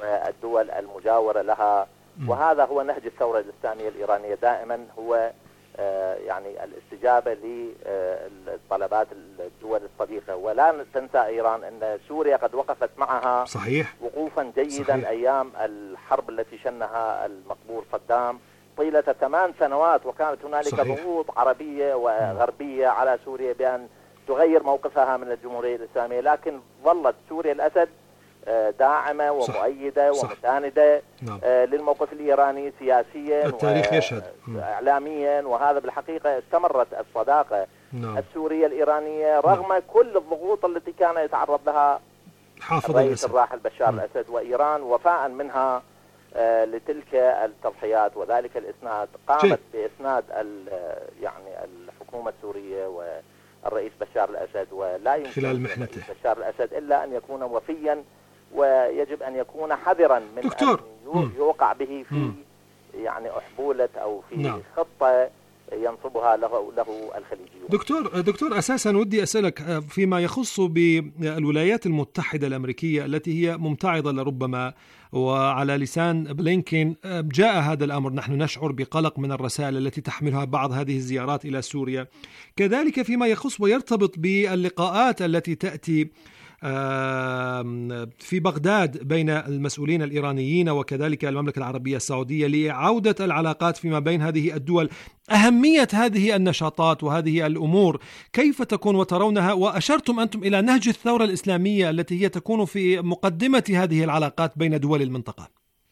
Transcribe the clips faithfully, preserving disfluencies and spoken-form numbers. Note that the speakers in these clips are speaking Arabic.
الدول المجاورة لها. وهذا هو نهج الثورة الإسلامية الإيرانية دائما، هو يعني الاستجابة لطلبات الدول الصديقة. ولا تنسى إيران أن سوريا قد وقفت معها صحيح. وقوفا جيدا صحيح. أيام الحرب التي شنها المقبور صدام طيلة ثمان سنوات، وكانت هنالك ضغوط عربية وغربية على سوريا بأن تغير موقفها من الجمهورية الإسلامية، لكن ظلت سوريا الأسد داعمة ومؤيدة صح. ومساندة نعم. للموقف الإيراني سياسيا التاريخ يشهد وإعلاميا. وهذا بالحقيقة استمرت الصداقة نعم. السورية الإيرانية رغم نعم. كل الضغوط التي كان يتعرض لها حافظ الرئيس الأسد. الراحل بشار م. الأسد، وإيران وفاء منها آه لتلك التضحيات وذلك الإسناد قامت جي. بإسناد يعني الحكومة السورية والرئيس بشار الأسد، ولا يمكن خلال محنته بشار الأسد إلا أن يكون وفيا، ويجب أن يكون حذرا من دكتور. أن يوقع به في م. يعني أحبولة أو في نعم. خطة ينصبها له, له الخليجيون. دكتور دكتور أساسا ودي أسألك فيما يخص بالولايات المتحدة الأمريكية التي هي ممتعضة لربما، وعلى لسان بلينكين جاء هذا الأمر، نحن نشعر بقلق من الرسائل التي تحملها بعض هذه الزيارات إلى سوريا. كذلك فيما يخص ويرتبط باللقاءات التي تأتي في بغداد بين المسؤولين الإيرانيين وكذلك المملكة العربية السعودية لعودة العلاقات فيما بين هذه الدول، أهمية هذه النشاطات وهذه الأمور كيف تكون وترونها؟ وأشرتم أنتم إلى نهج الثورة الإسلامية التي هي تكون في مقدمة هذه العلاقات بين دول المنطقة.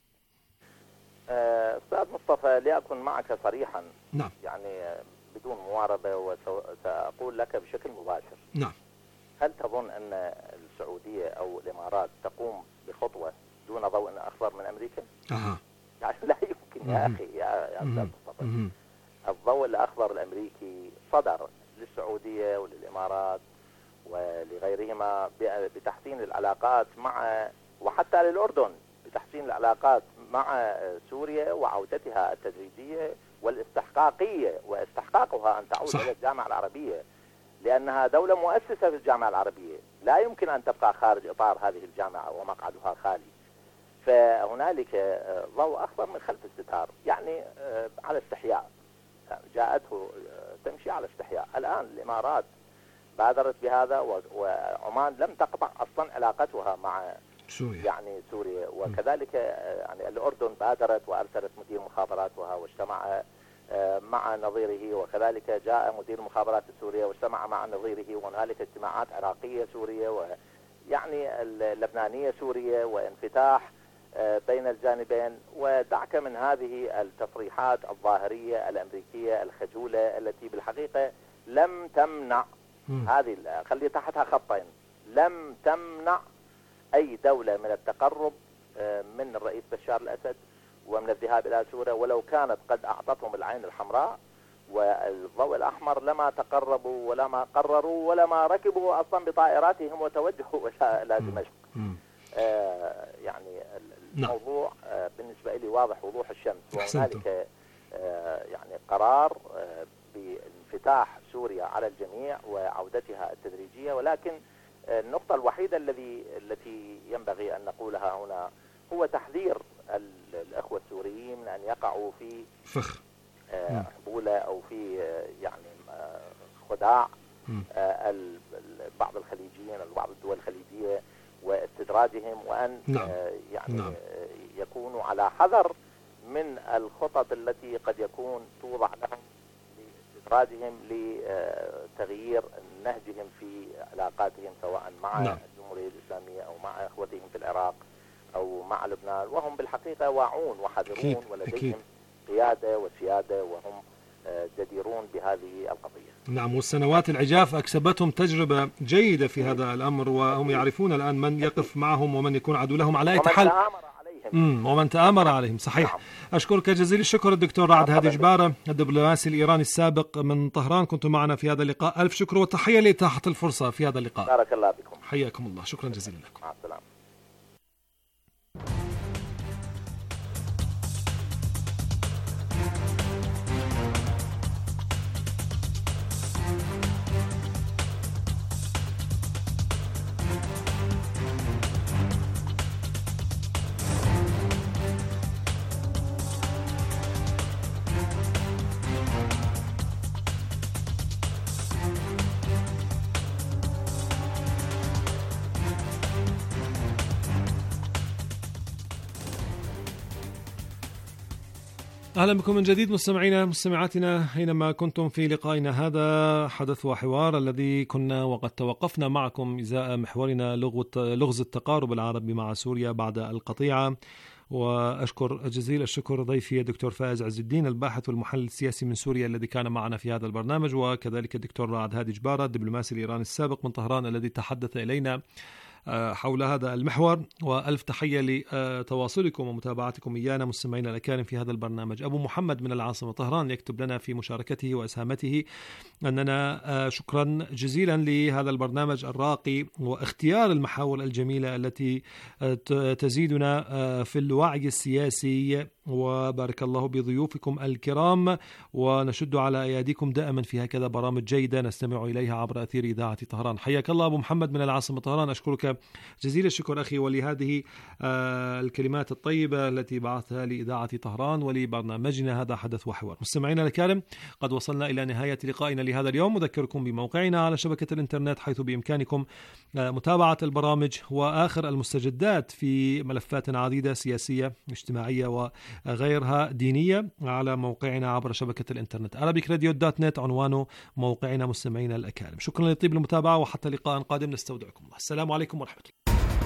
أستاذ مصطفى، لأكن معك صريحا نعم. يعني بدون مواربة، وسأقول لك بشكل مباشر. نعم. هل تظن أن السعودية أو الإمارات تقوم بخطوة دون ضوء أخضر من أمريكا؟ أها. يعني لا يمكن يا أخي يا أستاذ مصطفى. الضوء الأخضر الأمريكي صدر للسعودية وللإمارات ولغيرهما بتحسين العلاقات مع، وحتى للأردن بتحسين العلاقات مع سوريا وعودتها التدريجية والاستحقاقية واستحقاقها أن تعود إلى الجامعة العربية، لأنها دولة مؤسسة في الجامعة العربية، لا يمكن أن تبقى خارج إطار هذه الجامعة ومقعدها خالي. فهنالك ضوء أخضر من خلف الستار، يعني على استحياء، جاءته تمشي على استحياء. الآن الإمارات بادرت بهذا، وعمان لم تقطع أصلا علاقتها مع سوريا. يعني سوريا، وكذلك يعني الأردن بادرت وأرسلت مدير مخابراتها واجتمع مع نظيره، وكذلك جاء مدير المخابرات السورية واجتمع مع نظيره، وهنالك اجتماعات عراقية سورية ويعني اللبنانية سورية وانفتاح بين الجانبين. ودعك من هذه التصريحات الظاهرية الأمريكية الخجولة التي بالحقيقة لم تمنع م. هذه، خلي تحتها خطين، لم تمنع أي دولة من التقرب من الرئيس بشار الأسد ومن الذهاب إلى سوريا، ولو كانت قد أعطتهم العين الحمراء والضوء الأحمر لما تقربوا ولا ما قرروا ولا ما ركبوا أصلا بطائراتهم وتوجهوا إلى دمشق. آه يعني الموضوع آه بالنسبة لي واضح وضوح الشمس، وهنالك آه يعني قرار آه بانفتاح سوريا على الجميع وعودتها التدريجية. ولكن آه النقطة الوحيدة الذي التي ينبغي أن نقولها هنا هو تحذير الأخوة السوريين من أن يقعوا في فخ آه حبولة أو في آه يعني آه خداع آه بعض الخليجيين أو بعض الدول الخليجية واستدراجهم، وأن نعم. آه يعني نعم. آه يكونوا على حذر من الخطط التي قد يكون توضع لهم لاستدراجهم لتغيير نهجهم في علاقاتهم سواء مع نعم. الجمهورية الإسلامية أو مع إخوتهم في العراق أو مع لبنان، وهم بالحقيقة واعون وحذرون ولديهم قيادة وسيادة وهم جديرون بهذه القضية. نعم، والسنوات العجاف أكسبتهم تجربة جيدة في هذا الأمر، وهم يعرفون الآن من يقف معهم ومن يكون عدو لهم على أي حال، ومن, ومن تآمر عليهم. صحيح. نعم. أشكرك جزيل الشكر الدكتور رعد هادي جبارة، الدبلوماسي الإيراني السابق من طهران، كنت معنا في هذا اللقاء. ألف شكر وتحية لإتاحة الفرصة في هذا اللقاء. بارك الله بكم. حياكم الله، شكرا جزيلا لكم. مع السلامة. أهلا بكم من جديد مستمعينا مستمعاتنا حينما كنتم في لقائنا هذا حدث وحوار الذي كنا وقد توقفنا معكم إزاء محورنا لغز التقارب العربي مع سوريا بعد القطيعة. وأشكر جزيل الشكر ضيفي الدكتور فائز عز الدين الباحث والمحلل السياسي من سوريا الذي كان معنا في هذا البرنامج، وكذلك الدكتور رعد هادي جبارة الدبلوماسي الإيراني السابق من طهران الذي تحدث إلينا حول هذا المحور. وألف تحية لتواصلكم ومتابعتكم إيانا مستمعينا الأكارم في هذا البرنامج. أبو محمد من العاصمة طهران يكتب لنا في مشاركته وإسهامته أننا شكرا جزيلا لهذا البرنامج الراقي واختيار المحاور الجميلة التي تزيدنا في الوعي السياسي، وبارك الله بضيوفكم الكرام، ونشد على أياديكم دائما في هكذا برامج جيدة نستمع إليها عبر أثير إذاعة طهران. حياك الله أبو محمد من العاصمة طهران، أشكرك جزيل الشكر أخي، ولهذه الكلمات الطيبة التي بعثتها لإذاعة طهران ولبرنامجنا هذا حدث وحوار. مستمعينا الكرام، قد وصلنا إلى نهاية لقائنا لهذا اليوم. أذكركم بموقعنا على شبكة الإنترنت حيث بإمكانكم متابعة البرامج وآخر المستجدات في ملفات عديدة سياسية اجتماعية وغيرها دينية على موقعنا عبر شبكة الإنترنت arabic radio dot net عنوانه موقعنا مستمعينا الأكارم. شكرا لطيب المتابعة وحتى لقاء قادم نستودعكم الله. السلام عليكم ورحمة الله.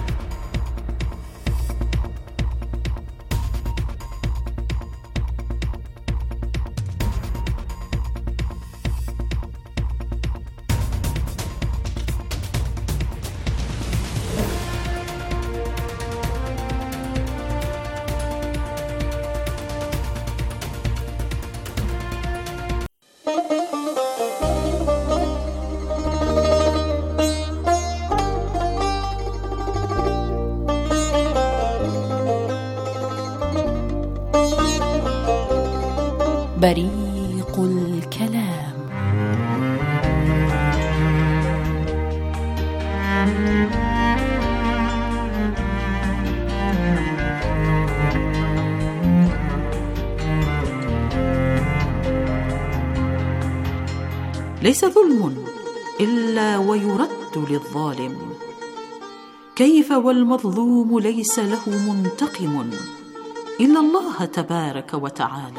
بريق الكلام. ليس ظلم إلا ويرد للظالم، كيف والمظلوم ليس له منتقم إلا الله تبارك وتعالى.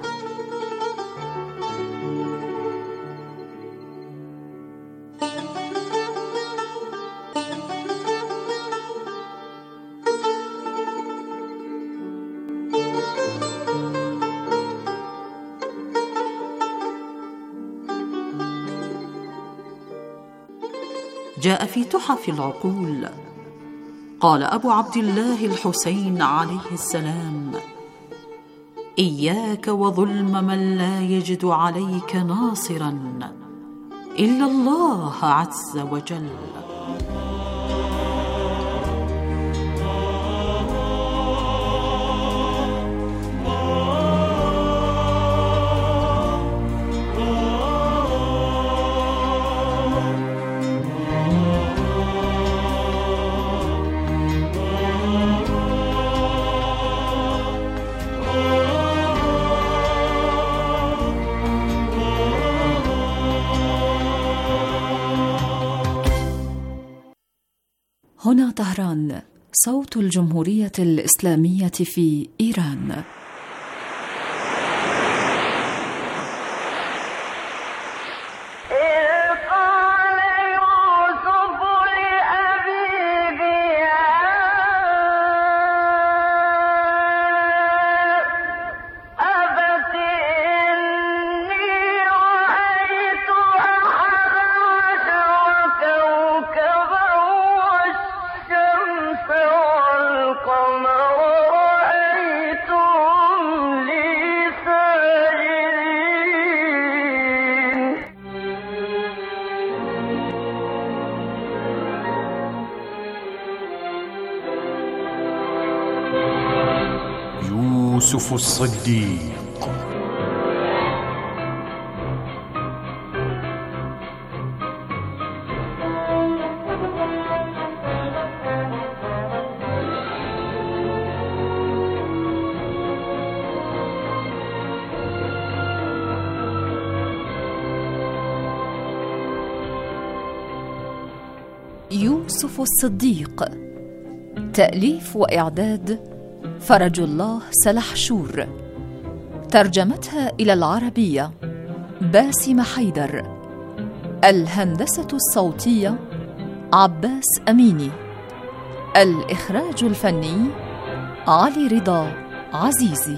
جاء في تحف العقول قال أبو عبد الله الحسين عليه السلام: إياك وظلم من لا يجد عليك ناصرا إلا الله عز وجل. هنا طهران، صوت الجمهورية الإسلامية في إيران. يوسف الصديق. يوسف الصديق، تأليف وإعداد فرج الله سلحشور، ترجمتها إلى العربية باسم حيدر. الهندسة الصوتية عباس أميني. الإخراج الفني علي رضا عزيزي.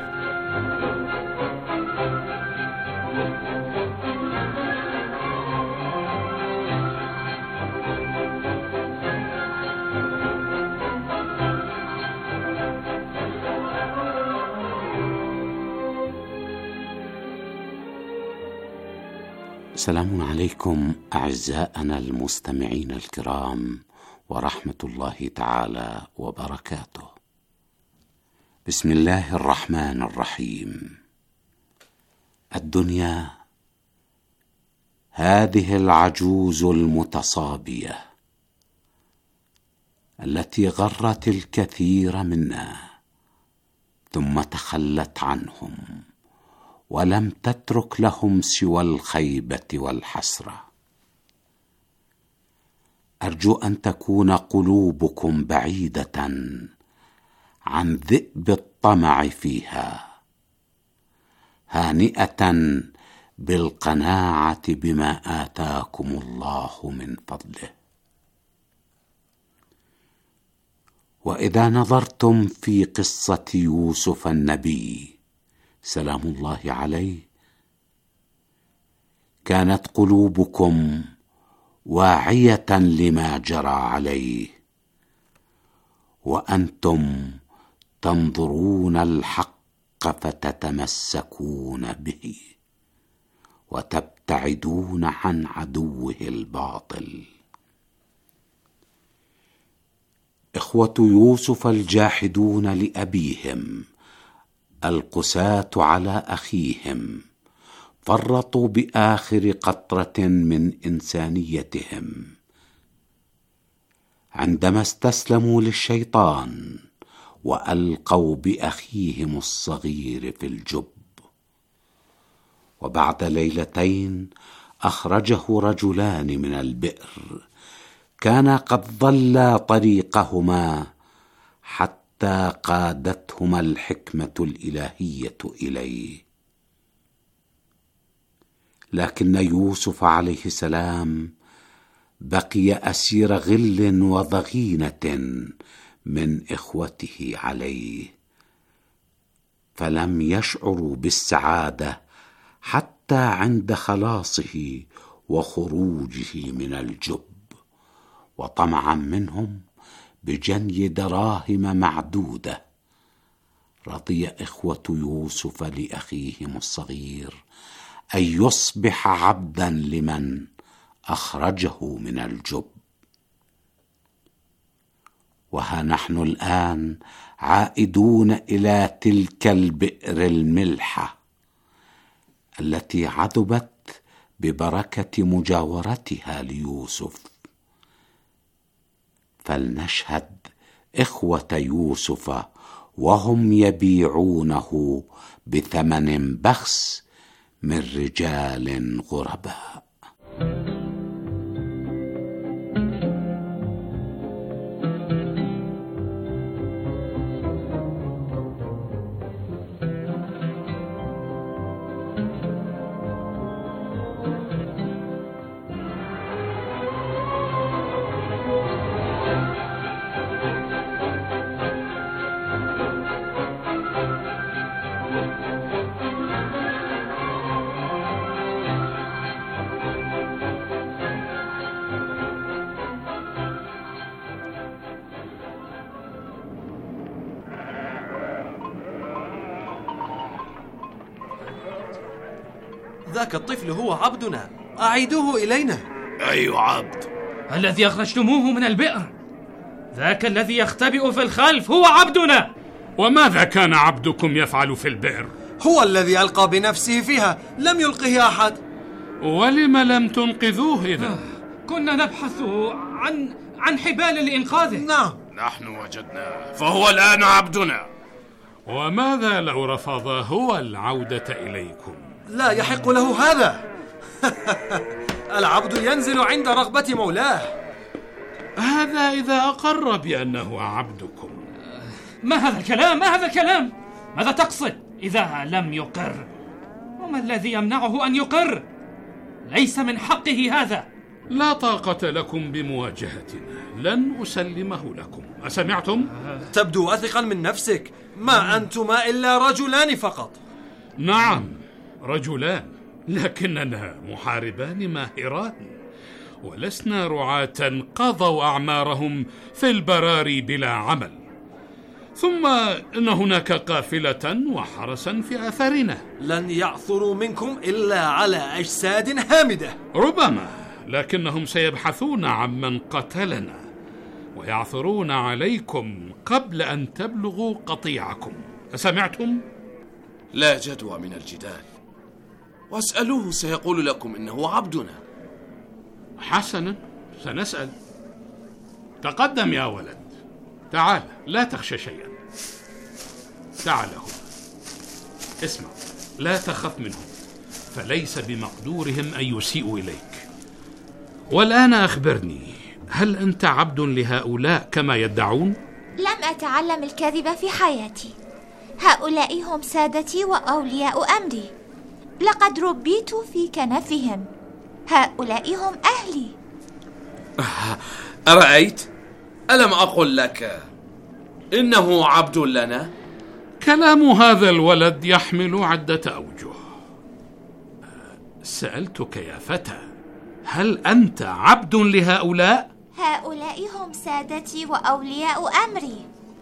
السلام عليكم أعزائنا المستمعين الكرام ورحمة الله تعالى وبركاته. بسم الله الرحمن الرحيم. الدنيا هذه العجوز المتصابية التي غرت الكثير منا ثم تخلت عنهم ولم تترك لهم سوى الخيبة والحسرة. أرجو أن تكون قلوبكم بعيدة عن ذئب الطمع فيها، هانئة بالقناعة بما آتاكم الله من فضله. وإذا نظرتم في قصة يوسف النبي سلام الله عليه، كانت قلوبكم واعية لما جرى عليه، وأنتم تنظرون الحق فتتمسكون به وتبتعدون عن عدوه الباطل. إخوة يوسف الجاحدون لأبيهم القساة على أخيهم فرطوا بآخر قطرة من إنسانيتهم عندما استسلموا للشيطان وألقوا بأخيهم الصغير في الجب. وبعد ليلتين أخرجه رجلان من البئر كانا قد ضلا طريقهما حتى قادتهما الحكمة الإلهية إليه. لكن يوسف عليه السلام بقي أسير غل وضغينة من إخوته عليه، فلم يشعروا بالسعادة حتى عند خلاصه وخروجه من الجب، وطمعا منهم بجني دراهم معدودة رضي إخوة يوسف لأخيهم الصغير أن يصبح عبدا لمن أخرجه من الجب. وها نحن الآن عائدون إلى تلك البئر الملحة التي عذبت ببركة مجاورتها ليوسف. فلنشهد إخوة يوسف وهم يبيعونه بثمن بخس من رجال غرباء. ذاك الطفل هو عبدنا، أعيدوه إلينا. أي عبد؟ الذي أخرجتموه من البئر، ذاك الذي يختبئ في الخلف هو عبدنا. وماذا كان عبدكم يفعل في البئر؟ هو الذي ألقى بنفسه فيها، لم يلقه أحد. ولم لم تنقذوه إذا؟ كنا نبحث عن عن حبال لإنقاذه. نعم، نحن وجدناه، فهو الآن عبدنا. وماذا لو رفض هو العودة إليكم؟ لا يحق له هذا. العبد ينزل عند رغبة مولاه. هذا إذا أقر بأنه عبدكم. ما هذا الكلام؟ ما هذا الكلام؟ ماذا تقصد؟ إذا لم يقر؟ وما الذي يمنعه أن يقر؟ ليس من حقه هذا. لا طاقة لكم بمواجهتنا، لن أسلمه لكم، أسمعتم؟ تبدو واثقا من نفسك، ما أنتما إلا رجلان فقط. نعم رجلان، لكننا محاربان ماهران، ولسنا رعاة قضوا أعمارهم في البراري بلا عمل. ثم إن هناك قافلة وحرسا في أثرنا. لن يعثروا منكم إلا على أجساد هامدة. ربما، لكنهم سيبحثون عمن قتلنا ويعثرون عليكم قبل أن تبلغوا قطيعكم، أسمعتم؟ لا جدوى من الجدال، واسألوه سيقول لكم إنه عبدنا. حسنا، سنسأل. تقدم يا ولد، تعال، لا تخشى شيئا. تعال هنا، اسمع، لا تخف منهم، فليس بمقدورهم أن يسيئوا إليك. والآن أخبرني، هل أنت عبد لهؤلاء كما يدعون؟ لم أتعلم الكذب في حياتي. هؤلاء هم سادتي وأولياء أمري، لقد ربيت في كنفهم. هؤلاء هم أهلي. أرأيت؟ ألم أقل لك إنه عبد لنا؟ كلام هذا الولد يحمل عدة أوجه. سألتك يا فتى، هل أنت عبد لهؤلاء؟ هؤلاء هم سادتي وأولياء أمري.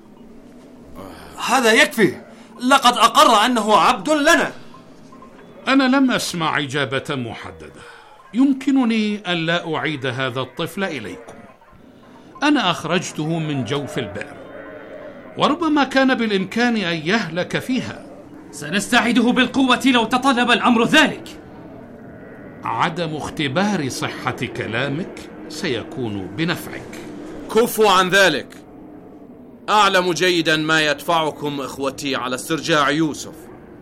هذا يكفي، لقد أقر أنه عبد لنا. أنا لم أسمع إجابة محددة، يمكنني أن لا أعيد هذا الطفل إليكم. أنا أخرجته من جوف البئر، وربما كان بالإمكان أن يهلك فيها. سنستعيده بالقوة لو تطلب الأمر ذلك. عدم اختبار صحة كلامك سيكون بنفعك. كفوا عن ذلك، أعلم جيدا ما يدفعكم إخوتي على استرجاع يوسف.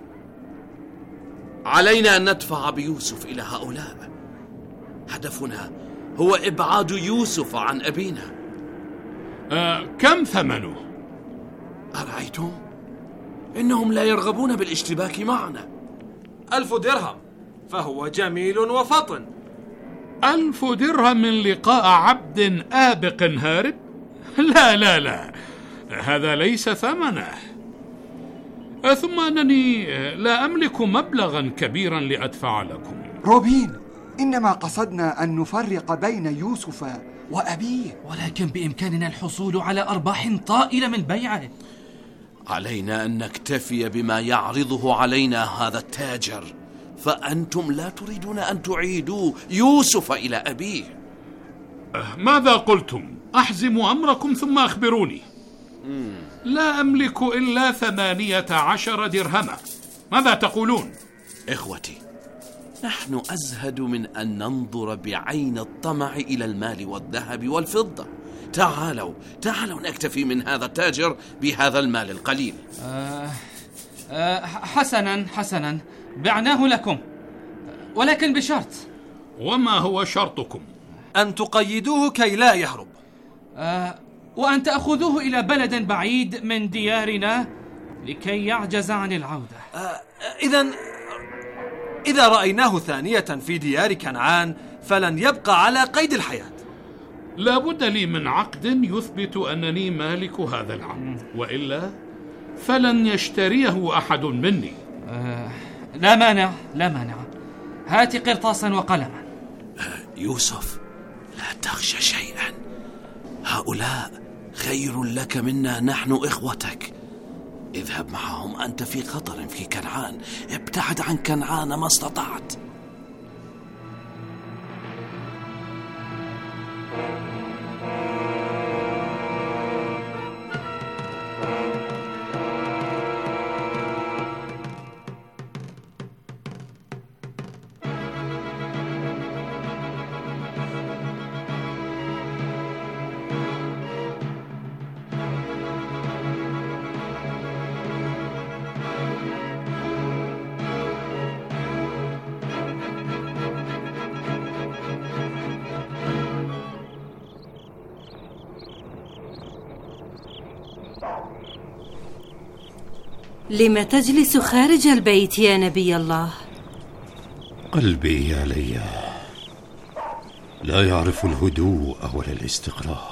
علينا أن ندفع بيوسف إلى هؤلاء. هدفنا هو إبعاد يوسف عن أبينا. آه، كم ثمنه؟ أرأيتم؟ إنهم لا يرغبون بالاشتباك معنا. ألف درهم، فهو جميل وفطن. ألف درهم من لقاء عبد آبق هارب؟ لا لا لا، هذا ليس ثمنه. ثم أنني لا أملك مبلغا كبيرا لأدفع لكم. روبين، إنما قصدنا أن نفرق بين يوسف وأبيه، ولكن بإمكاننا الحصول على أرباح طائلة من بيعه. علينا أن نكتفي بما يعرضه علينا هذا التاجر، فأنتم لا تريدون أن تعيدوا يوسف إلى أبيه. ماذا قلتم؟ أحزم أمركم ثم أخبروني. مم. لا أملك إلا ثمانية عشر درهما، ماذا تقولون؟ إخوتي، نحن أزهد من أن ننظر بعين الطمع إلى المال والذهب والفضة. تعالوا تعالوا نكتفي من هذا التاجر بهذا المال القليل. آه آه حسنا حسنا، بعناه لكم، ولكن بشرط. وما هو شرطكم؟ أن تقيدوه كي لا يهرب. آه وأن تأخذوه إلى بلد بعيد من ديارنا لكي يعجز عن العودة. آه إذن إذا رأيناه ثانية في ديار كنعان فلن يبقى على قيد الحياة. لا بد لي من عقد يثبت أنني مالك هذا العبد، وإلا فلن يشتريه أحد مني. آه لا مانع لا مانع، هات قرطاسا وقلما. آه يوسف، لا تخشى شيئا، هؤلاء خير لك منا نحن إخوتك. اذهب معهم، أنت في خطر في كنعان، ابتعد عن كنعان ما استطعت. لم تجلس خارج البيت يا نبي الله؟ قلبي يا ليا لا يعرف الهدوء ولا الاستقرار.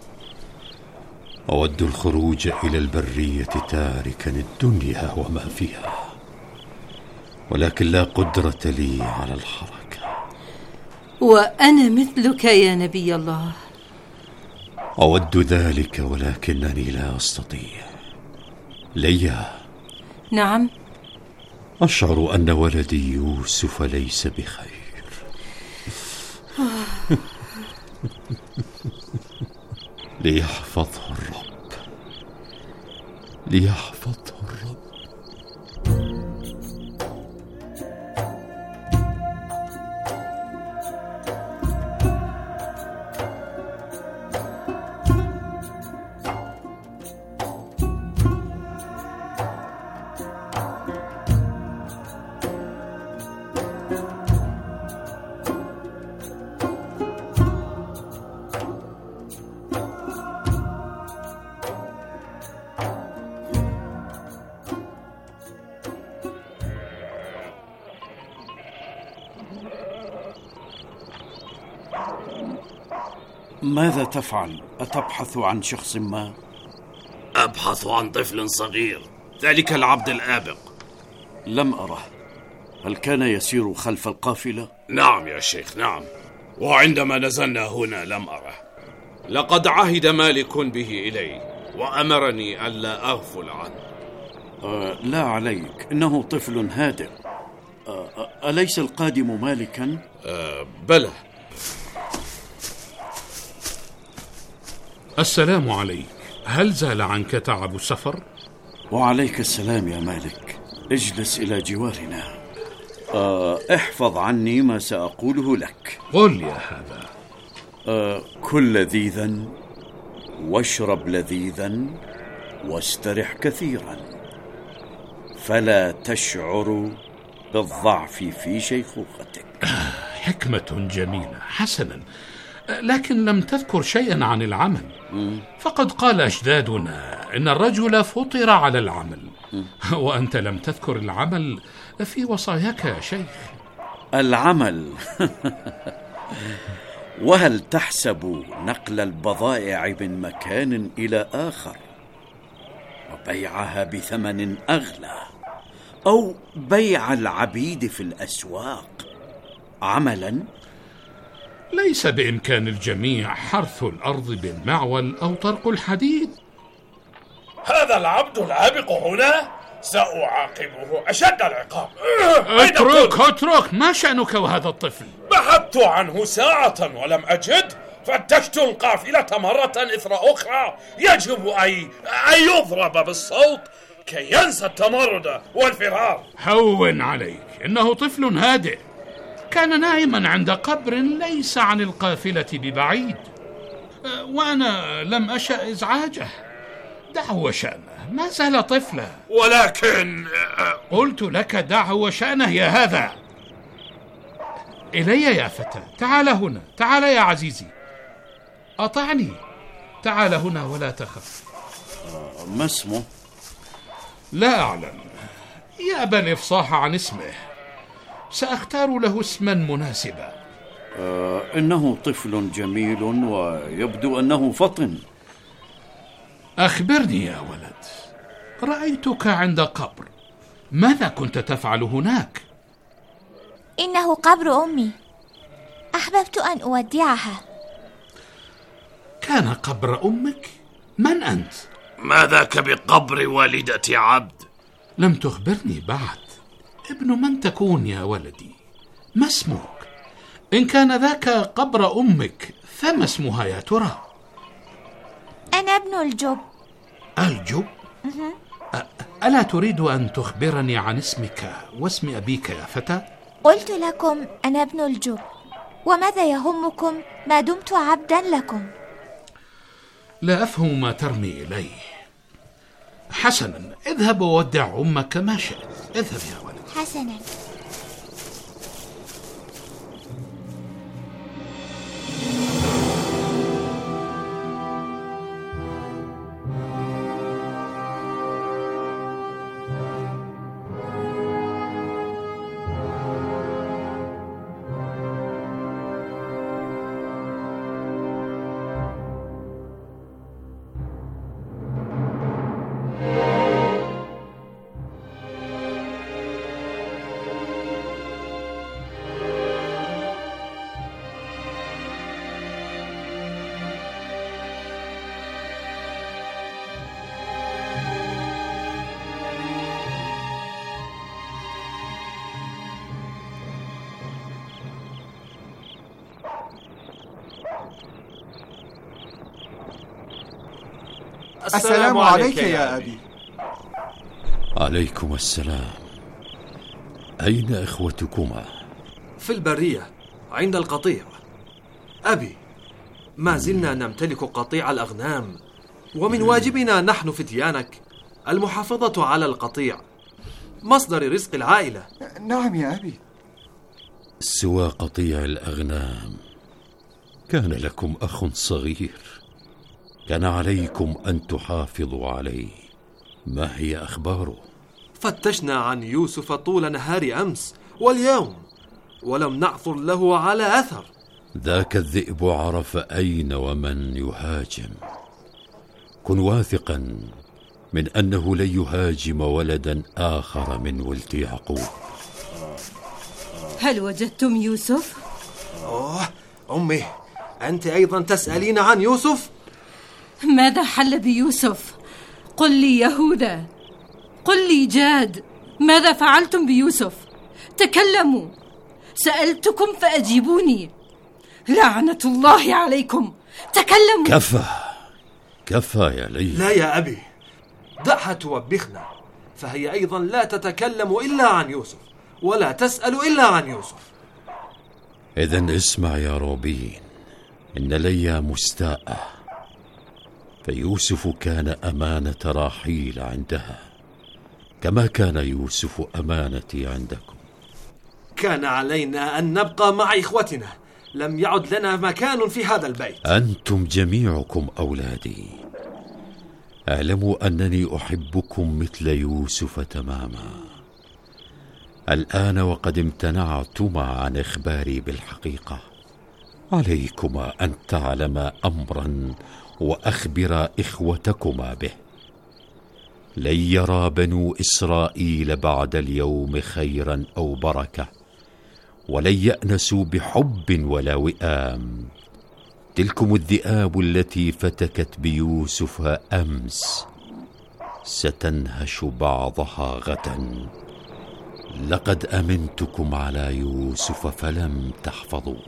أود الخروج إلى البرية تاركا الدنيا وما فيها، ولكن لا قدرة لي على الحركة. وأنا مثلك يا نبي الله. أود ذلك ولكنني لا أستطيع. ليا. نعم. أشعر أن ولدي يوسف ليس بخير. ليحفظه الرب، ليحفظه الرب. ماذا تفعل؟ أتبحث عن شخص ما؟ أبحث عن طفل صغير، ذلك العبد الآبق. لم أره. هل كان يسير خلف القافلة؟ نعم يا شيخ، نعم، وعندما نزلنا هنا لم أره. لقد عهد مالك به إلي وأمرني ألا أغفل عنه. أه لا عليك، إنه طفل هادئ. أه أليس القادم مالكا؟ أه بلى. السلام عليك، هل زال عنك تعب السفر؟ وعليك السلام يا مالك، اجلس إلى جوارنا. أه احفظ عني ما سأقوله لك. قل يا هذا. أه كل لذيذا واشرب لذيذا واسترح كثيرا، فلا تشعر بالضعف في شيخوختك. حكمة جميلة. حسنا، لكن لم تذكر شيئا عن العمل. م. فقد قال أجدادنا إن الرجل فطر على العمل، م. وأنت لم تذكر العمل في وصاياك يا شيخ. العمل وهل تحسب نقل البضائع من مكان إلى آخر وبيعها بثمن أغلى أو بيع العبيد في الأسواق عملا؟ ليس بإمكان الجميع حرث الأرض بالمعول أو طرق الحديد. هذا العبد العابق هنا، سأعاقبه أشد العقاب. اترك اترك، ما شأنك وهذا الطفل؟ بحثت عنه ساعة ولم أجد، فتشت القافلة مرة إثر أخرى. يجب أن يضرب بالصوت كي ينسى التمرد والفرار. هون عليك، إنه طفل هادئ، كان نائما عند قبر ليس عن القافلة ببعيد، وأنا لم أشأ إزعاجه. دعه وشأنه، ما زال طفلا. ولكن قلت لك دعه وشأنه يا هذا. إلي يا فتى، تعال هنا، تعال يا عزيزي، أطعني، تعال هنا ولا تخف. ما اسمه؟ لا أعلم، يأبى الإفصاح عن اسمه، سأختار له اسما مناسبا. آه إنه طفل جميل ويبدو أنه فطن. أخبرني يا ولد، رأيتك عند قبر، ماذا كنت تفعل هناك؟ إنه قبر أمي، أحببت أن أودعها. كان قبر أمك؟ من أنت؟ ما ذاك بقبر والدة عبد؟ لم تخبرني بعد. ابن من تكون يا ولدي؟ ما اسمك؟ إن كان ذاك قبر أمك فما اسمها يا ترى؟ أنا ابن الجب. الجب؟ ألا تريد أن تخبرني عن اسمك واسم أبيك يا فتى؟ قلت لكم أنا ابن الجب، وماذا يهمكم ما دمت عبدا لكم؟ لا أفهم ما ترمي إليه. حسنا، اذهب وودع أمك ما شئت. اذهب يا ولد. حسنا. السلام عليك يا أبي. عليكم السلام. أين إخوتكما؟ في البرية عند القطيع. أبي، ما زلنا نمتلك قطيع الأغنام، ومن واجبنا نحن فتيانك المحافظة على القطيع، مصدر رزق العائلة. نعم يا أبي. سوى قطيع الأغنام كان لكم أخ صغير كان عليكم أن تحافظوا عليه، ما هي أخباره؟ فتشنا عن يوسف طول نهار أمس واليوم ولم نعثر له على أثر. ذاك الذئب عرف أين ومن يهاجم. كن واثقا من أنه لن يهاجم ولدا آخر من ولد يعقوب. هل وجدتم يوسف؟ أوه أمي، أنت أيضا تسألين عن يوسف؟ ماذا حل بيوسف؟ قل لي يهوذا، قل لي جاد، ماذا فعلتم بيوسف؟ تكلموا، سألتكم فأجيبوني. لعنة الله عليكم، تكلموا. كفى كفى يا ليلى. لا يا أبي، دعها توبخنا، فهي أيضا لا تتكلم إلا عن يوسف ولا تسأل إلا عن يوسف. إذن اسمع يا روبين، إن ليا مستاءة، فيوسف كان أمانة راحيل عندها كما كان يوسف أمانتي عندكم. كان علينا أن نبقى مع إخوتنا، لم يعد لنا مكان في هذا البيت. أنتم جميعكم أولادي، اعلموا أنني أحبكم مثل يوسف تماما. الآن وقد امتنعتما عن إخباري بالحقيقة، عليكما أن تعلما أمرا وأخبرا إخوتكما به. لن يرى بنو إسرائيل بعد اليوم خيرا أو بركة، ولن يأنسوا بحب ولا وئام. تلكم الذئاب التي فتكت بيوسف أمس ستنهش بعضها غدا. لقد أمنتكم على يوسف فلم تحفظوه.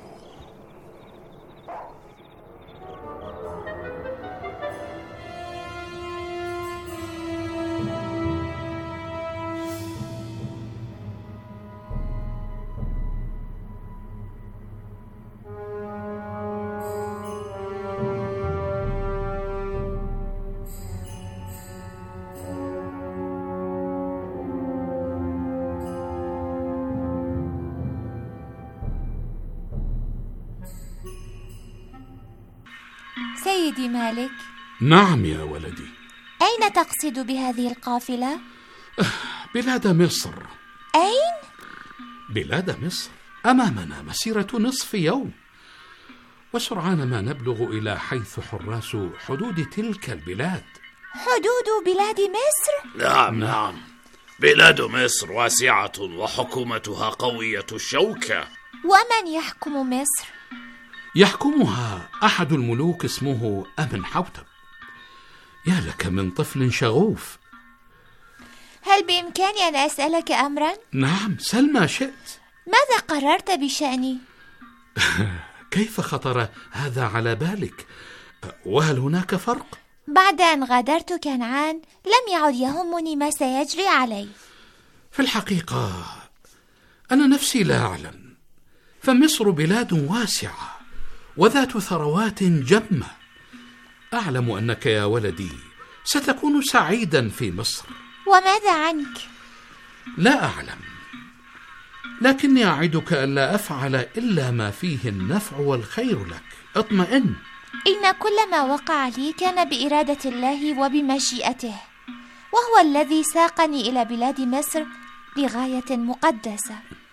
سيدي مالك. نعم يا ولدي. أين تقصد بهذه القافلة؟ بلاد مصر. أين؟ بلاد مصر. أمامنا مسيرة نصف يوم، وسرعان ما نبلغ إلى حيث حراس حدود تلك البلاد. حدود بلاد مصر؟ نعم نعم، بلاد مصر واسعة وحكومتها قوية الشوكة. ومن يحكم مصر؟ يحكمها أحد الملوك اسمه أمنحوتب. يا لك من طفل شغوف. هل بإمكاني أن أسألك أمرا؟ نعم، سل ما شئت. ماذا قررت بشأني؟ كيف خطر هذا على بالك؟ وهل هناك فرق؟ بعد أن غادرت كنعان لم يعد يهمني ما سيجري علي. في الحقيقة أنا نفسي لا أعلم، فمصر بلاد واسعة وذات ثروات جمة. أعلم أنك يا ولدي ستكون سعيدا في مصر. وماذا عنك؟ لا أعلم، لكني أعدك ألا أفعل إلا ما فيه النفع والخير لك. اطمئن. إن كل ما وقع لي كان بإرادة الله وبمشيئته، وهو الذي ساقني إلى بلاد مصر لغاية مقدسة.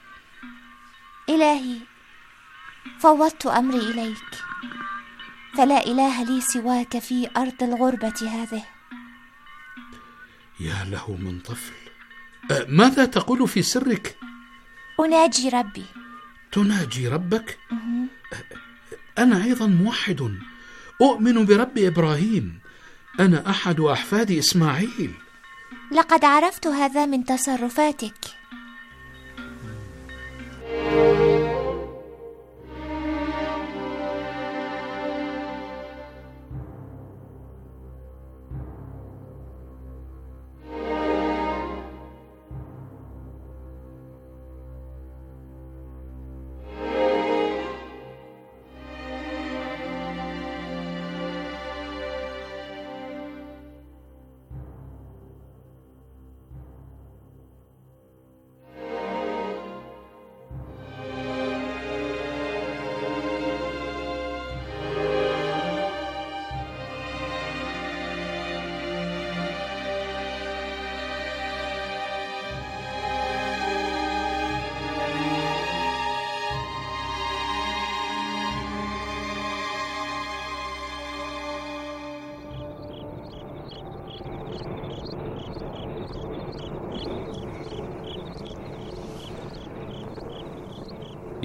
إلهي، فوضت أمري إليك، فلا إله لي سواك في أرض الغربة هذه. يا له من طفل. أه ماذا تقول في سرك؟ أناجي ربي. تناجي ربك؟ أه أنا أيضا موحد، أؤمن برب إبراهيم، أنا أحد أحفاد إسماعيل. لقد عرفت هذا من تصرفاتك.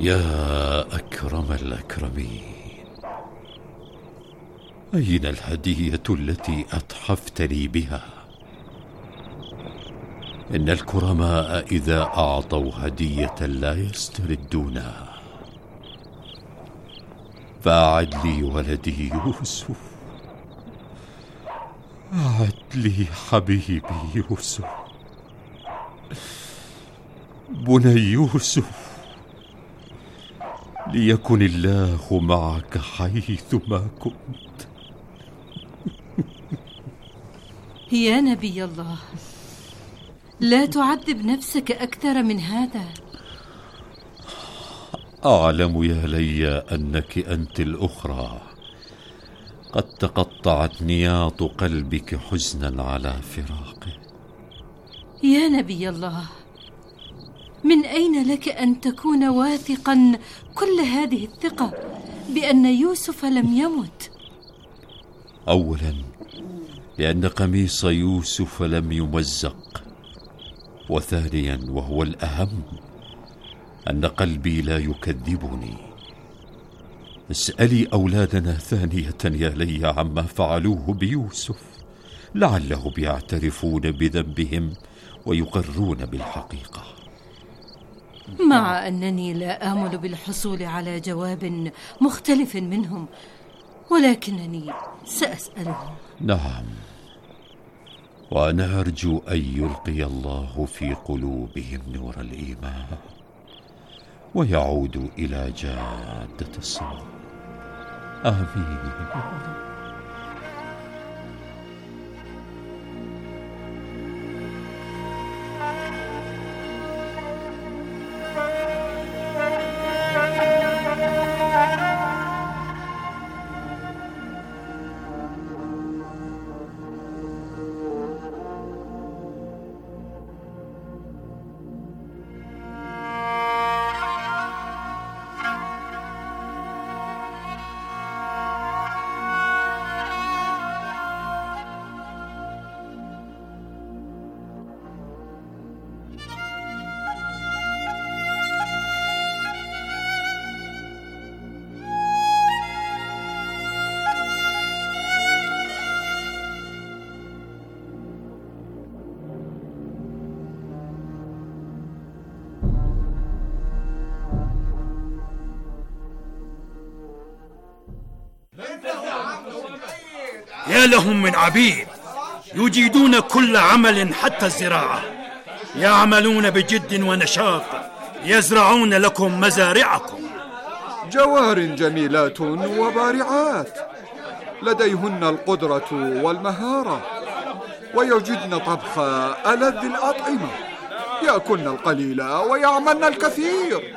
يا أكرم الأكرمين، أين الهدية التي أتحفتني بها؟ إن الكرماء إذا أعطوا هدية لا يستردونها، فأعد لي ولدي يوسف، أعد لي حبيبي يوسف، بني يوسف، ليكن الله معك حيثما كنت. يا نبي الله، لا تعذب نفسك أكثر من هذا. أعلم يا لي أنك أنت الأخرى، قد تقطعت نياط قلبك حزنا على فراقه. يا نبي الله، من أين لك أن تكون واثقا كل هذه الثقة بأن يوسف لم يمت؟ أولا لأن قميص يوسف لم يمزق، وثانيا وهو الأهم أن قلبي لا يكذبني. اسألي أولادنا ثانية يا لي عما فعلوه بيوسف، لعلهم يعترفون بذنبهم ويقرون بالحقيقة. مع أنني لا آمل بالحصول على جواب مختلف منهم، ولكنني سأسألهم. نعم، وأنا أرجو أن يلقي الله في قلوبهم نور الإيمان ويعودوا إلى جادة الصواب. آمين. يا لهم من عبيد يجيدون كل عمل حتى الزراعة، يعملون بجد ونشاط، يزرعون لكم مزارعكم. جوار جميلات وبارعات، لديهن القدرة والمهارة، ويجدن طبخ ألذ الأطعمة، يأكلن القليل ويعملن الكثير.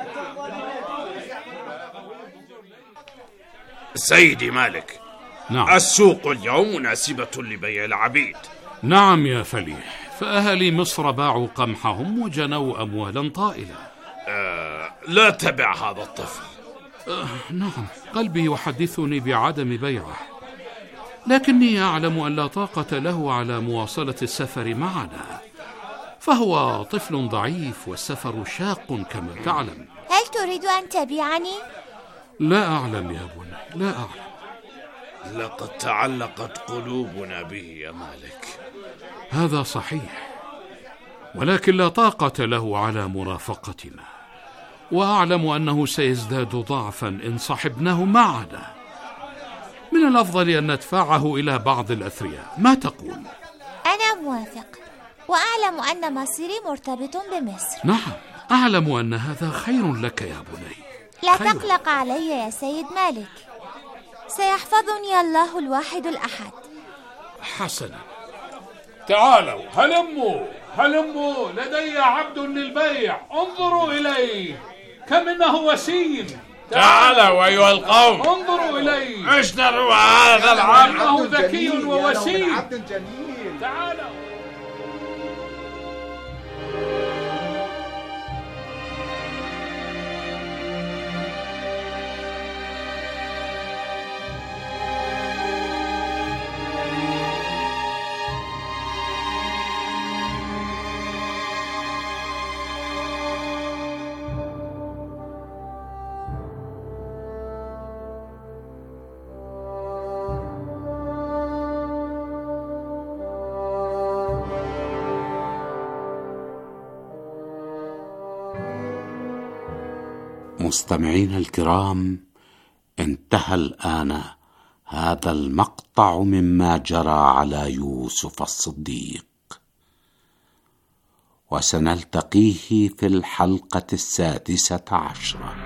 سيدي مالك، نعم. السوق اليوم مناسبة لبيع العبيد. نعم يا فليح، فأهل مصر باعوا قمحهم وجنوا أموالا طائلة. آه لا تبع هذا الطفل. آه نعم، قلبي يحدثني بعدم بيعه، لكني أعلم أن لا طاقة له على مواصلة السفر معنا، فهو طفل ضعيف والسفر شاق كما تعلم. هل تريد أن تبيعني؟ لا أعلم يا بني، لا أعلم. لقد تعلقت قلوبنا به يا مالك. هذا صحيح، ولكن لا طاقة له على مرافقتنا، وأعلم أنه سيزداد ضعفا إن صحبناه معنا. من الأفضل أن ندفعه إلى بعض الأثرياء، ما تقول؟ أنا موافق، وأعلم أن مصيري مرتبط بمصر. نعم، أعلم أن هذا خير لك يا بني. لا خير. تقلق علي يا سيد مالك، سيحفظني الله الواحد الأحد. حسنا، تعالوا، هلموا هلموا، لدي عبد للبيع، انظروا إليه كم إنه وسيم. تعالوا أيها القوم، انظروا إليه، اشتروا هذا العبد، إنه ذكي ووسيم. تعالوا. مستمعين الكرام، انتهى الآن هذا المقطع مما جرى على يوسف الصديق، وسنلتقيه في الحلقة السادسة عشرة.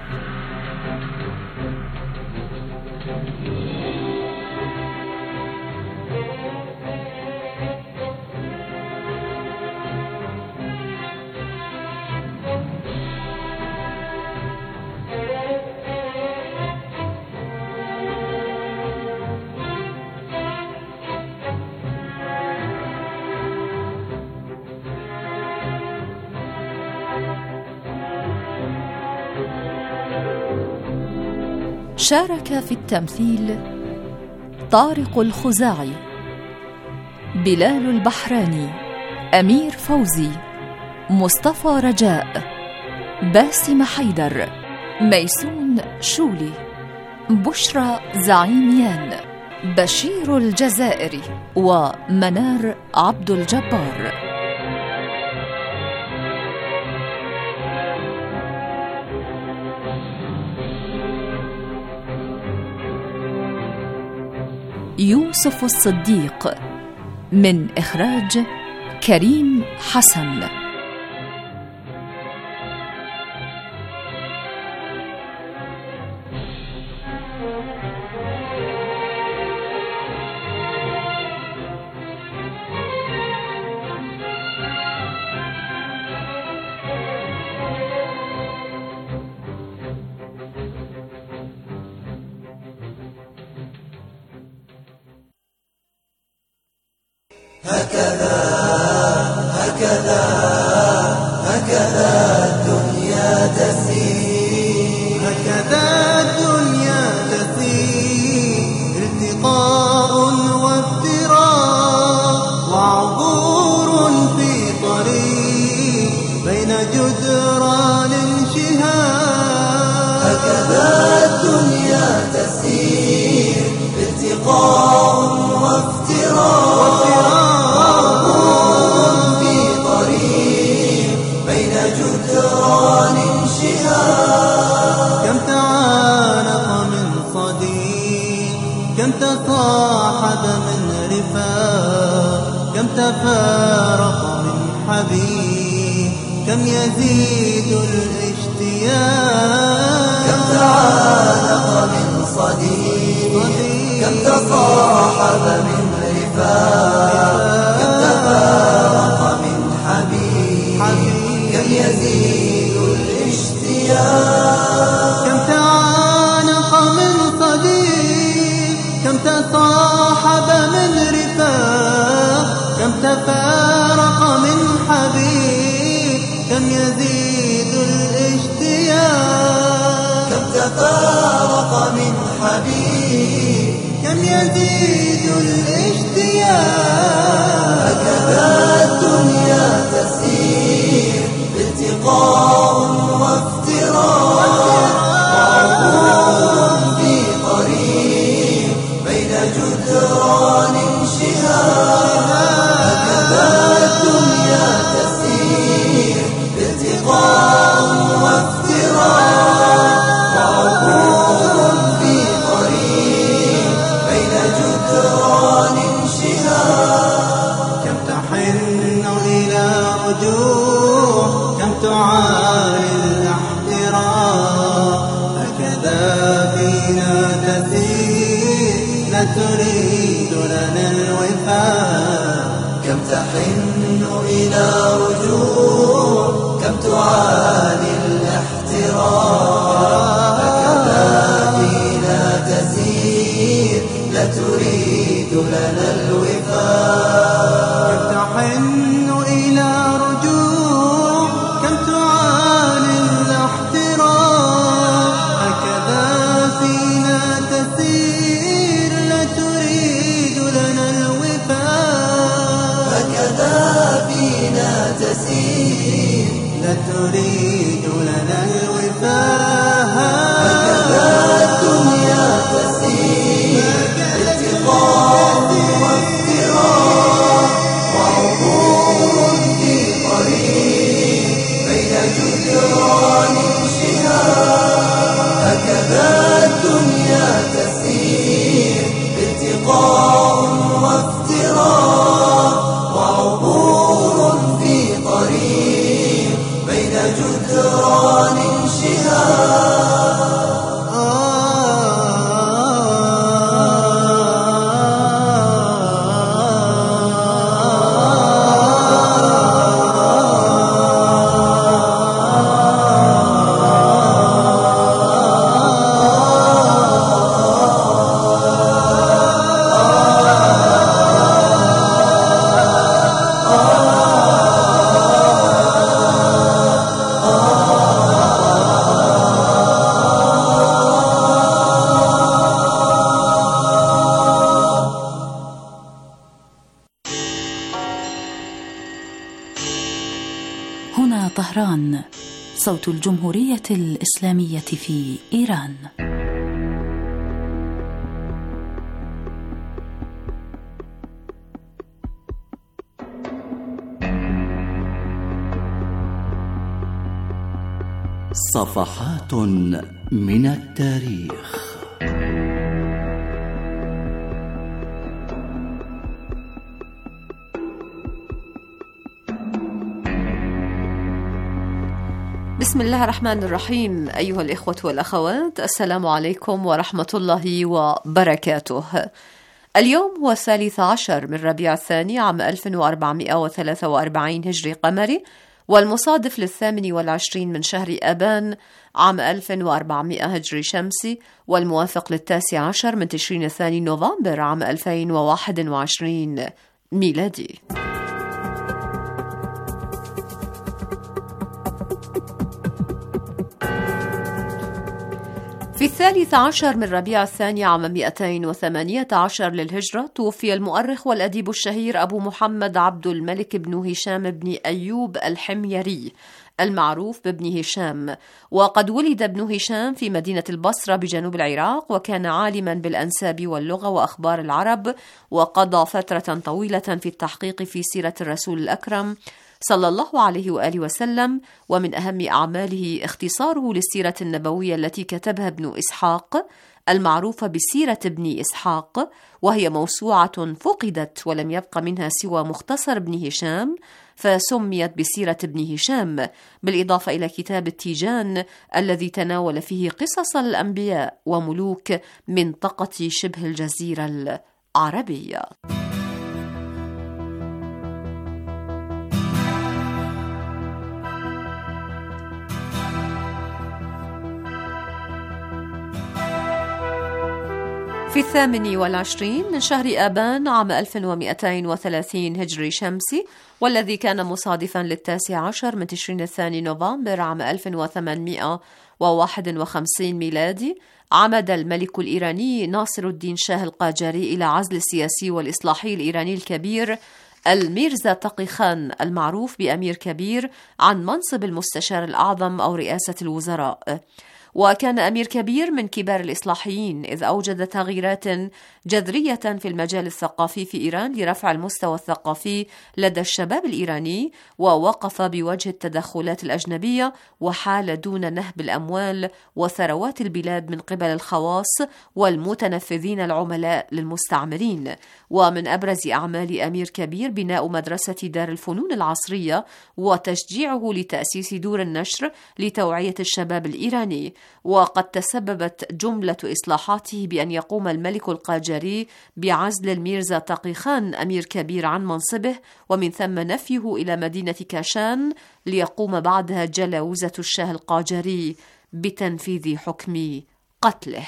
شارك في التمثيل طارق الخزاعي، بلال البحراني، أمير فوزي، مصطفى رجاء، باسم حيدر، ميسون شولي، بشرى زعيميان، بشير الجزائري، ومنار عبد الجبار. يوسف الصديق، من إخراج كريم حسن. هكذا هكذا هكذا الدنيا تسير، هكذا الدنيا تسير، التقاء وافتراق وعبور في طريق بين جدران شهاب. هكذا الدنيا تسير، التقاء وافتراق تصاحب من رفاق، كم تفارق من حبيب، كم يزيد الاشتياق. كم تعانق من صديق، كم تصاحب من رفاق، كم تفارق من حبيب، كم يزيد الاشتياق. كم تعانق من صديق، كم تصاحب من رفاق، كم تفارق من حبيب، كم يزيد الاشتياق. كم تفارق من حبيب، كم يزيد الاشتياق. هكذا الدنيا تسير، التقاء وافتراق وعبور في طريق بين جدران شهاب. هكذا الدنيا تسير، التقاء وافتراق وعبور في طريق بين جدران شهاب. كم تحن إلى رجوع، كم تعاني الاحتراق. هكذا فينا تسير، لا تريد لنا الوفاء. كم تحن إلى رجوع، كم تعاني الاحتراق. هكذا فينا تسير، لا تريد لنا الوفاء. كم تحن إلى رجوع، كم تعاني الاحتراق. هكذا فينا تسير، لا تريد لنا الوفاء. هكذا فينا تسير، لا تريد لنا الوفاء. هكذا الدنيا تسير، التقاء وافتراق وعبور في طريق بين جدران شهاب. هنا طهران، صوت الجمهورية الإسلامية في إيران. صفحات من التاريخ. بسم الله الرحمن الرحيم. أيها الإخوة والأخوات، السلام عليكم ورحمة الله وبركاته. اليوم هو الثالث عشر من ربيع الثاني عام ألف وأربعمائة وثلاثة وأربعين هجري قمري، والمصادف للثامن والعشرين من شهر آبان عام ألف وأربعمائة هجري شمسي، والموافق للتاسع عشر من تشرين الثاني نوفمبر عام ألفين وواحد وعشرين ميلادي. في الثالث عشر من ربيع الثاني عام مئتين وثمانية عشر للهجرة توفي المؤرخ والأديب الشهير أبو محمد عبد الملك بن هشام بن أيوب الحميري المعروف بابن هشام. وقد ولد ابن هشام في مدينة البصرة بجنوب العراق، وكان عالما بالأنساب واللغة وأخبار العرب، وقضى فترة طويلة في التحقيق في سيرة الرسول الأكرم صلى الله عليه وآله وسلم. ومن أهم أعماله اختصاره للسيرة النبوية التي كتبها ابن إسحاق المعروفة بسيرة ابن إسحاق، وهي موسوعة فقدت ولم يبق منها سوى مختصر ابن هشام، فسميت بسيرة ابن هشام، بالإضافة إلى كتاب التيجان الذي تناول فيه قصص الأنبياء وملوك منطقة شبه الجزيرة العربية. في الثامن والعشرين من شهر آبان عام ألف ومئتين وثلاثين هجري شمسي، والذي كان مصادفا للتاسع عشر من تشرين الثاني نوفمبر عام ألف وثمانمائة وواحد وخمسين ميلادي، عمد الملك الإيراني ناصر الدين شاه القاجاري إلى عزل السياسي والإصلاحي الإيراني الكبير الميرزا تقي خان المعروف بأمير كبير عن منصب المستشار الأعظم أو رئاسة الوزراء. وكان أمير كبير من كبار الإصلاحيين، إذ أوجد تغييرات جذرية في المجال الثقافي في إيران لرفع المستوى الثقافي لدى الشباب الإيراني، ووقف بوجه التدخلات الأجنبية، وحال دون نهب الأموال وثروات البلاد من قبل الخواص والمتنفذين العملاء للمستعمرين. ومن أبرز أعمال أمير كبير بناء مدرسة دار الفنون العصرية، وتشجيعه لتأسيس دور النشر لتوعية الشباب الإيراني. وقد تسببت جملة إصلاحاته بأن يقوم الملك القاجاري بعزل الميرزا تقي خان أمير كبير عن منصبه، ومن ثم نفيه إلى مدينة كاشان، ليقوم بعدها جلاوزة الشاه القاجاري بتنفيذ حكم قتله.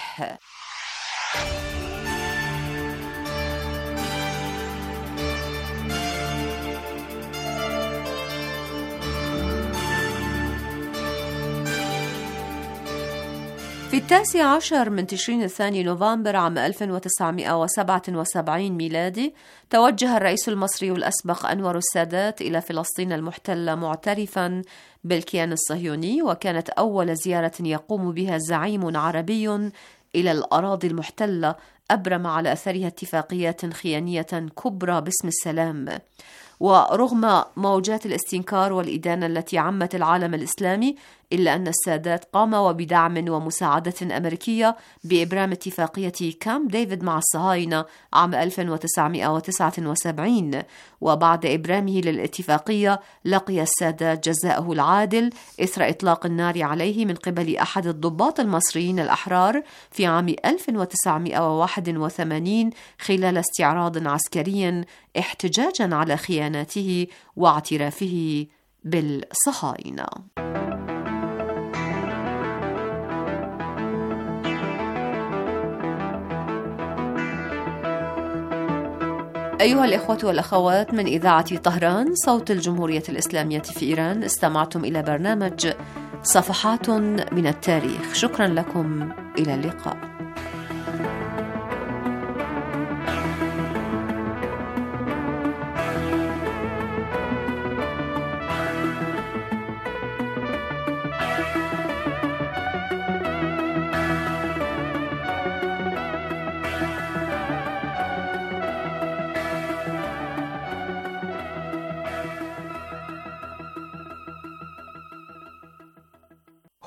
في التاسع عشر من تشرين الثاني نوفمبر عام ألف وتسعمائة وسبعة وسبعين ميلادي، توجه الرئيس المصري الأسبق أنور السادات إلى فلسطين المحتلة معترفا بالكيان الصهيوني، وكانت أول زيارة يقوم بها زعيم عربي إلى الأراضي المحتلة أبرم على أثرها اتفاقيات خيانية كبرى باسم السلام. ورغم موجات الاستنكار والإدانة التي عمت العالم الإسلامي، إلا أن السادات قام وبدعم ومساعدة أمريكية بإبرام اتفاقية كامب ديفيد مع الصهاينة عام ألف وتسعمائة وتسعة وسبعين. وبعد إبرامه للاتفاقية لقي السادات جزاءه العادل إثر إطلاق النار عليه من قبل أحد الضباط المصريين الأحرار في عام ألف وتسعمائة وواحد وثمانين خلال استعراض عسكري احتجاجا على خياناته واعترافه بالصهاينة. أيها الإخوة والأخوات، من إذاعة طهران صوت الجمهورية الإسلامية في إيران، استمعتم إلى برنامج صفحات من التاريخ. شكرا لكم، إلى اللقاء.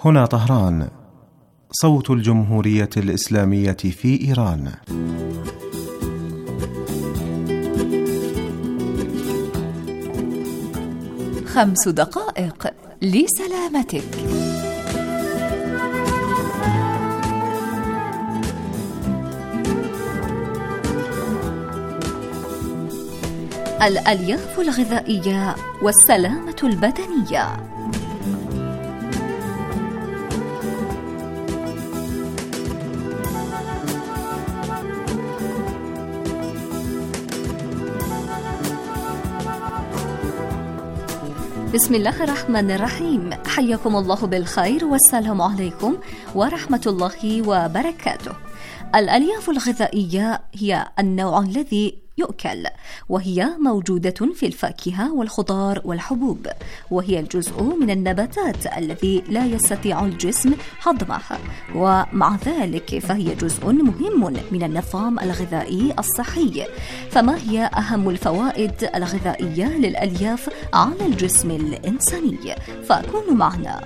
هنا طهران، صوت الجمهورية الإسلامية في إيران. خمس دقائق لسلامتك. الألياف الغذائية والسلامة البدنية. بسم الله الرحمن الرحيم، حياكم الله بالخير والسلام عليكم ورحمة الله وبركاته. الألياف الغذائية هي النوع الذي يؤكل، وهي موجودة في الفاكهة والخضار والحبوب، وهي الجزء من النباتات الذي لا يستطيع الجسم هضمها، ومع ذلك فهي جزء مهم من النظام الغذائي الصحي. فما هي أهم الفوائد الغذائية للألياف على الجسم الإنساني؟ فكونوا معنا.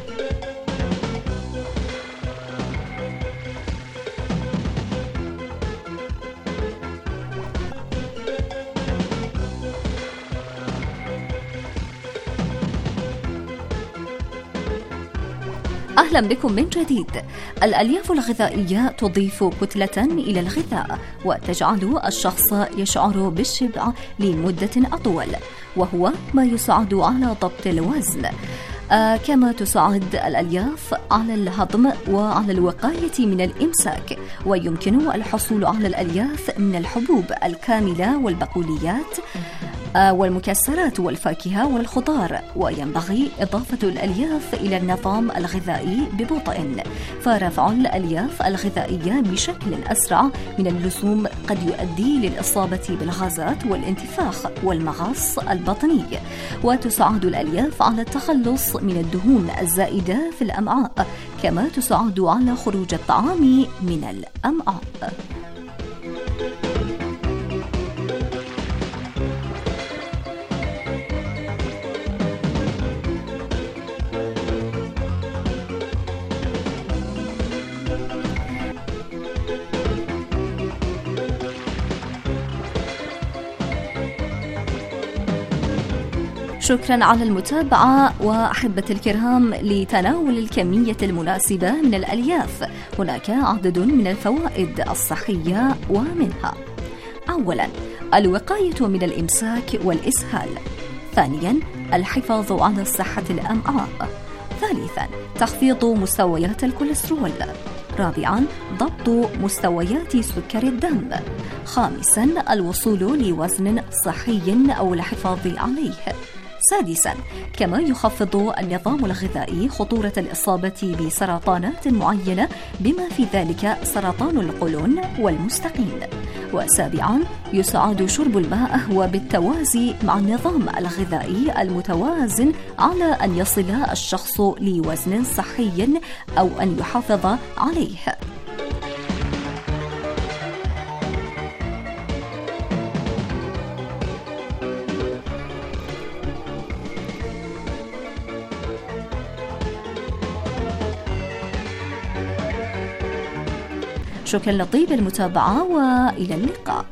أهلا بكم من جديد. الألياف الغذائية تضيف كتلة إلى الغذاء وتجعل الشخص يشعر بالشبع لمدة أطول، وهو ما يساعد على ضبط الوزن. آه كما تساعد الألياف على الهضم وعلى الوقاية من الإمساك، ويمكن الحصول على الألياف من الحبوب الكاملة والبقوليات آه والمكسرات والفاكهة والخضار. وينبغي إضافة الألياف إلى النظام الغذائي ببطء، فرفع الألياف الغذائية بشكل أسرع من اللزوم قد يؤدي للإصابة بالغازات والانتفاخ والمغص البطني. وتساعد الألياف على التخلص من الدهون الزائدة في الأمعاء، كما تساعد على خروج الطعام من الأمعاء. شكرا على المتابعة، وأحبتي الكرام، لتناول الكمية المناسبة من الألياف هناك عدد من الفوائد الصحية، ومنها: أولا، الوقاية من الإمساك والإسهال. ثانيا، الحفاظ على صحة الأمعاء. ثالثا، تخفيض مستويات الكوليسترول. رابعا، ضبط مستويات سكر الدم. خامسا، الوصول لوزن صحي أو الحفاظ عليه. سادسا، كما يخفض النظام الغذائي خطورة الإصابة بسرطانات معينة، بما في ذلك سرطان القولون والمستقيم. وسابعا، يساعد شرب الماء وبالتوازي مع النظام الغذائي المتوازن على أن يصل الشخص لوزن صحي أو أن يحافظ عليه. شكرا لطيب المتابعة، وإلى اللقاء.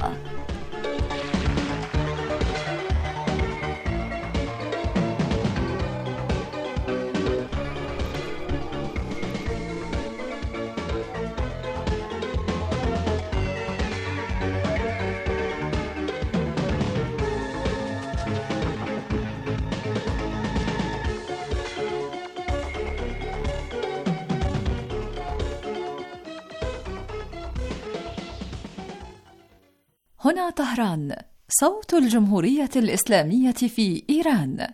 هنا طهران، صوت الجمهورية الإسلامية في إيران.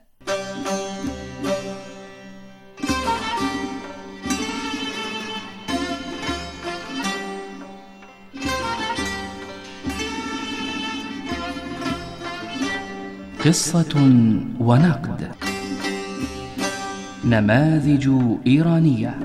قصة ونقد، نماذج إيرانية.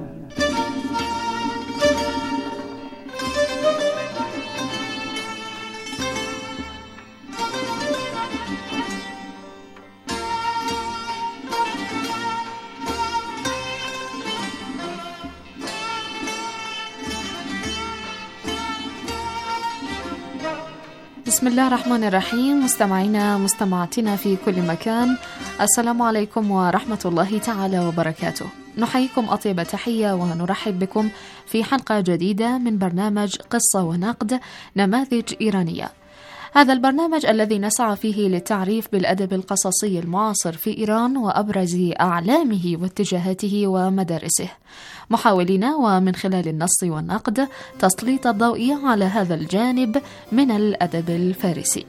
بسم الله الرحمن الرحيم. مستمعينا مستمعاتنا في كل مكان، السلام عليكم ورحمة الله تعالى وبركاته. نحييكم أطيب تحية ونرحب بكم في حلقة جديدة من برنامج قصة ونقد، نماذج إيرانية. هذا البرنامج الذي نسعى فيه للتعريف بالأدب القصصي المعاصر في إيران وأبرز أعلامه واتجاهاته ومدارسه، محاولين ومن خلال النص والنقد تسليط الضوء على هذا الجانب من الأدب الفارسي.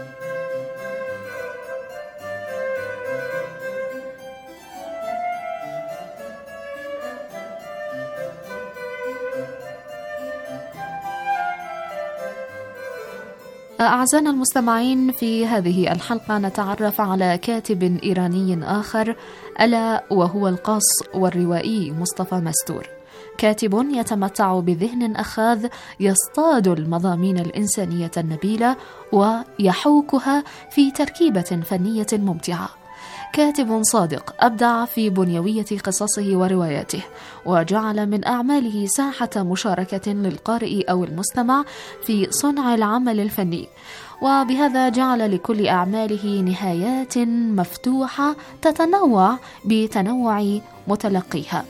أعزائنا المستمعين، في هذه الحلقة نتعرف على كاتب إيراني آخر، ألا وهو القاص والروائي مصطفى مستور. كاتب يتمتع بذهن أخاذ يصطاد المضامين الإنسانية النبيلة ويحوكها في تركيبة فنية ممتعة. كاتب صادق أبدع في بنيوية قصصه ورواياته، وجعل من أعماله ساحة مشاركة للقارئ أو المستمع في صنع العمل الفني، وبهذا جعل لكل أعماله نهايات مفتوحة تتنوع بتنوع متلقيها.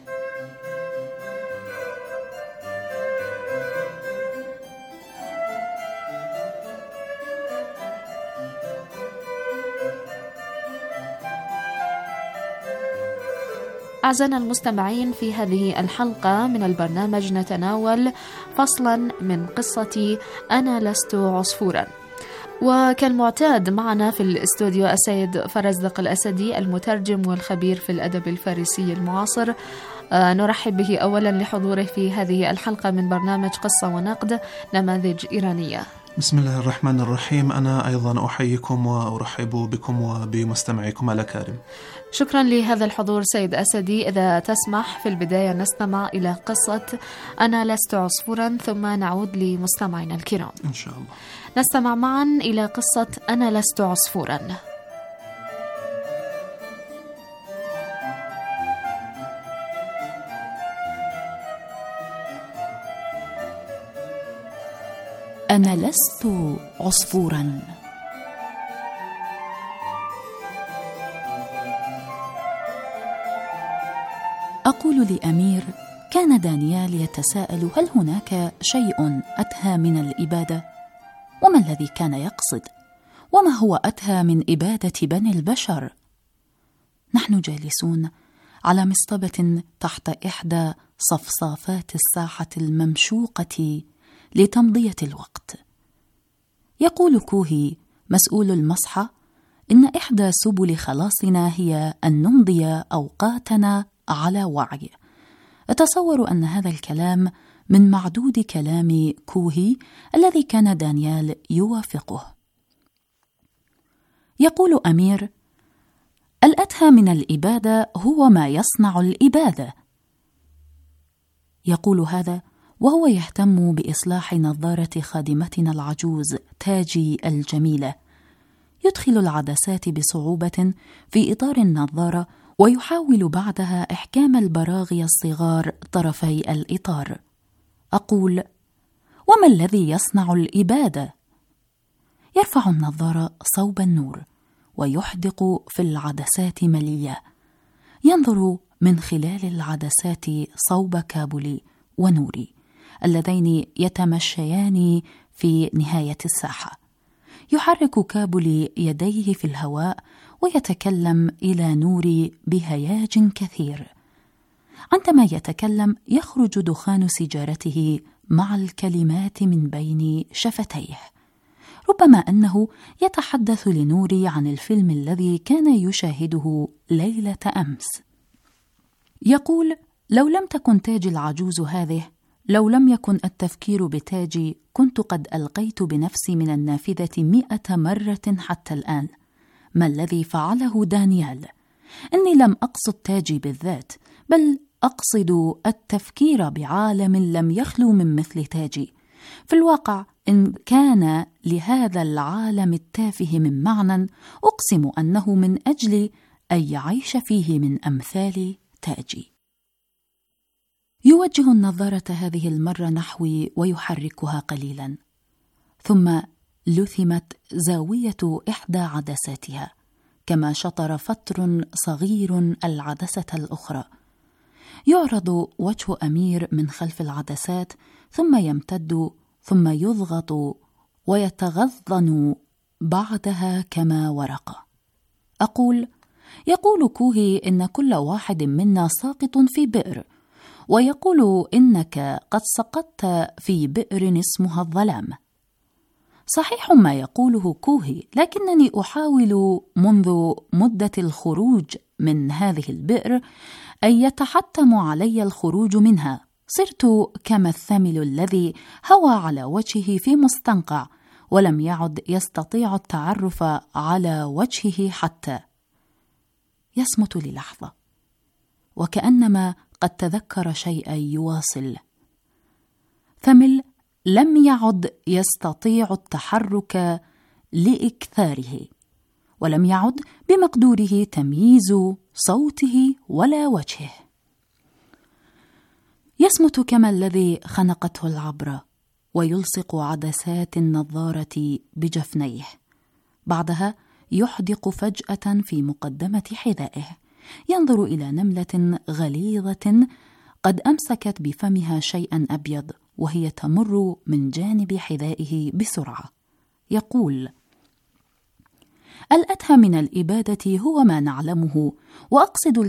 أعزائنا المستمعين، في هذه الحلقة من البرنامج نتناول فصلا من قصة أنا لست عصفورا. وكالمعتاد معنا في الاستوديو السيد فرزدق الأسدي، المترجم والخبير في الأدب الفارسي المعاصر. آه نرحب به أولا لحضوره في هذه الحلقة من برنامج قصة ونقد، نماذج إيرانية. بسم الله الرحمن الرحيم. أنا أيضا أحييكم وأرحب بكم وبمستمعيكم الأكارم. شكرا لهذا الحضور سيد أسدي. إذا تسمح في البداية نستمع إلى قصة أنا لست عصفورا، ثم نعود لمستمعينا الكرام إن شاء الله. نستمع معا إلى قصة أنا لست عصفورا. أنا لست عصفورا. أقول لأمير: كان دانيال يتساءل هل هناك شيء أتهى من الإبادة؟ وما الذي كان يقصد؟ وما هو أتهى من إبادة بني البشر؟ نحن جالسون على مصطبة تحت إحدى صفصافات الساحة الممشوقة لتمضية الوقت. يقول كوهي مسؤول المصحة إن إحدى سبل خلاصنا هي أن نمضي أوقاتنا على وعي. أتصور أن هذا الكلام من معدود كلام كوهي الذي كان دانيال يوافقه. يقول أمير: الأتهى من الإبادة هو ما يصنع الإبادة. يقول هذا وهو يهتم بإصلاح نظارة خادمتنا العجوز تاجي الجميلة. يدخل العدسات بصعوبة في إطار النظارة، ويحاول بعدها إحكام البراغي الصغار طرفي الإطار. أقول: وما الذي يصنع الإبادة؟ يرفع النظارة صوب النور ويحدق في العدسات ملية. ينظر من خلال العدسات صوب كابولي ونوري اللذين يتمشيان في نهاية الساحة. يحرك كابولي يديه في الهواء ويتكلم إلى نوري بهياج كثير. عندما يتكلم يخرج دخان سيجارته مع الكلمات من بين شفتيه. ربما أنه يتحدث لنوري عن الفيلم الذي كان يشاهده ليلة أمس. يقول: لو لم تكن تاجي العجوز هذه، لو لم يكن التفكير بتاجي، كنت قد ألقيت بنفسي من النافذة مئة مرة حتى الآن. ما الذي فعله دانيال؟ إني لم أقصد تاجي بالذات، بل أقصد التفكير بعالم لم يخلو من مثل تاجي. في الواقع إن كان لهذا العالم التافه من معنى، أقسم أنه من أجل أن يعيش فيه من أمثال تاجي. يوجه النظارة هذه المرة نحوي ويحركها قليلا، ثم لثمت زاوية إحدى عدساتها، كما شطر فتر صغير العدسة الأخرى. يعرض وجه أمير من خلف العدسات، ثم يمتد، ثم يضغط ويتغضن بعدها كما ورقة. أقول: يقول كوهي إن كل واحد منا ساقط في بئر، ويقول إنك قد سقطت في بئر اسمها الظلام. صحيح ما يقوله كوهي، لكنني أحاول منذ مدة الخروج من هذه البئر أن يتحتم علي الخروج منها. صرت كما الثمل الذي هوى على وجهه في مستنقع ولم يعد يستطيع التعرف على وجهه حتى. يصمت للحظة، وكأنما قد تذكر شيئا يواصل: ثمل لم يعد يستطيع التحرك لإكثاره، ولم يعد بمقدوره تمييز صوته ولا وجهه. يصمت كما الذي خنقته العبرة، ويلصق عدسات النظارة بجفنيه. بعدها يحدق فجأة في مقدمة حذائه، ينظر إلى نملة غليظة قد أمسكت بفمها شيئا أبيض وهي تمر من جانب حذائه بسرعة. يقول: الأدهى من الإبادة هو ما نعلمه، وأقصد